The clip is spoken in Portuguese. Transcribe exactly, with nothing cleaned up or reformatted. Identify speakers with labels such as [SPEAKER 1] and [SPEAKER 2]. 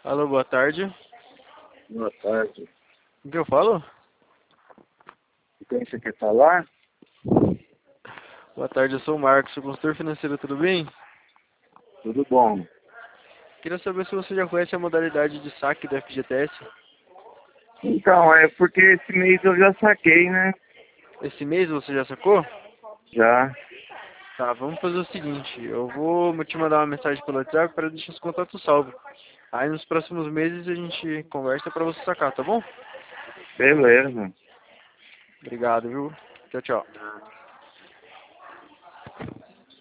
[SPEAKER 1] Alô, boa tarde.
[SPEAKER 2] Boa tarde.
[SPEAKER 1] O que eu falo?
[SPEAKER 2] Quem você quer falar?
[SPEAKER 1] Boa tarde, eu sou o Marcos, sou consultor financeiro, tudo bem?
[SPEAKER 2] Tudo bom.
[SPEAKER 1] Queria saber se você já conhece a modalidade de saque do F G T S.
[SPEAKER 2] Então, é porque esse mês eu já saquei, né?
[SPEAKER 1] Esse mês você já sacou?
[SPEAKER 2] Já.
[SPEAKER 1] Tá, vamos fazer o seguinte, eu vou te mandar uma mensagem pelo WhatsApp para deixar os contatos salvos. Aí nos próximos meses a gente conversa para você sacar, tá bom?
[SPEAKER 2] Beleza.
[SPEAKER 1] Obrigado, viu? Tchau, tchau.